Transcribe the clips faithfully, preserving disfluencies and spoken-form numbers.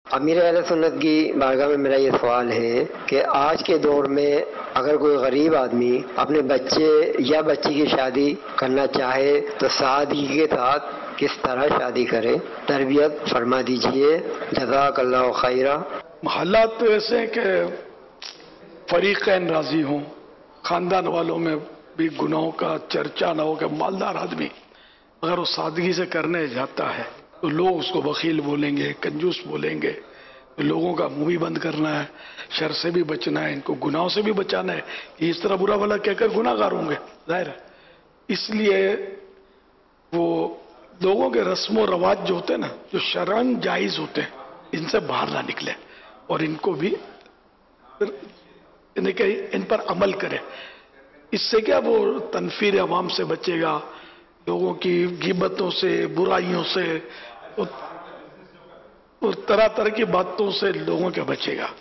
امیر اہل سنت کی بارگاہ میں میرا یہ سوال ہے کہ آج کے دور میں اگر کوئی غریب آدمی اپنے بچے یا بچی کی شادی کرنا چاہے تو سادگی کے ساتھ کس طرح شادی کرے، تربیت فرما دیجئے، جزاک اللہ خیرہ۔ حالات تو ایسے ہیں کہ فریقین راضی ہوں، خاندان والوں میں بھی گناہوں کا چرچا نہ ہو کہ مالدار آدمی اگر وہ سادگی سے کرنے جاتا ہے تو لوگ اس کو بخیل بولیں گے، کنجوس بولیں گے، لوگوں کا منہ بھی بند کرنا ہے، شر سے بھی بچنا ہے، ان کو گناہوں سے بھی بچانا ہے، یہ اس طرح برا بھلا کہہ کر گناہ گار ہوں گے ظاہر ہے۔ اس لیے وہ لوگوں کے رسم و رواج جو ہوتے ہیں نا، جو شرعاً جائز ہوتے ہیں، ان سے باہر نہ نکلے اور ان کو بھی ان پر عمل کرے۔ اس سے کیا وہ تنفیر عوام سے بچے گا، لوگوں کی غیبتوں سے، برائیوں سے اور طرح طرح کی باتوں سے لوگوں کے بچے گا۔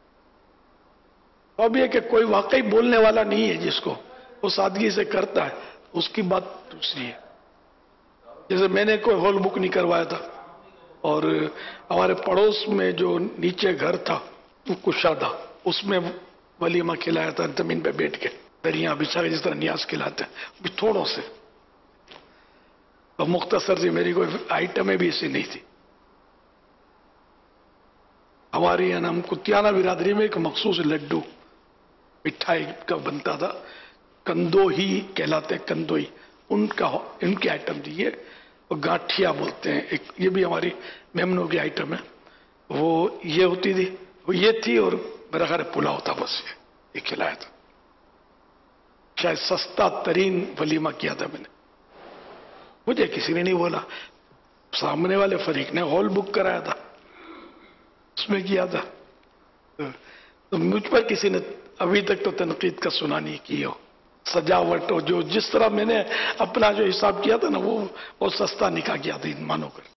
اب یہ کہ کوئی واقعی بولنے والا نہیں ہے جس کو وہ سادگی سے کرتا ہے، اس کی بات دوسری ہے۔ جیسے میں نے کوئی ہال بک نہیں کروایا تھا اور ہمارے پڑوس میں جو نیچے گھر تھا وہ کشادہ، اس میں ولیمہ کھلایا تھا زمین پہ بیٹھ کے، دریاں بچھا کے جس طرح نیاز کھلاتے ہیں تھوڑوں سے، اور مختصر سی، میری کوئی آئٹمیں بھی ایسی نہیں تھی۔ ہماری یہاں ہم کتیانہ برادری میں ایک مخصوص لڈو مٹھائی کا بنتا تھا، کندوہی کہلاتے، کندوہی، ان کا ان کی آئٹم تھی یہ، اور گاٹھیا بولتے ہیں ایک، یہ بھی ہماری میمنوں کی آئٹم ہے، وہ یہ ہوتی تھی، وہ یہ تھی، اور میرا خیال پلاؤ تھا، بس یہ یہ کھلایا تھا۔ شاید سستا ترین ولیمہ کیا تھا میں نے، مجھے کسی نے نہیں بولا، سامنے والے فریق نے ہال بک کرایا تھا، اس میں کیا تھا، تو مجھ پر کسی نے ابھی تک تو تنقید کا سنا نہیں کی ہو۔ سجاوٹ ہو، جو جس طرح میں نے اپنا جو حساب کیا تھا نا، وہ بہت سستا نکاح کیا تھا ان مانو کر۔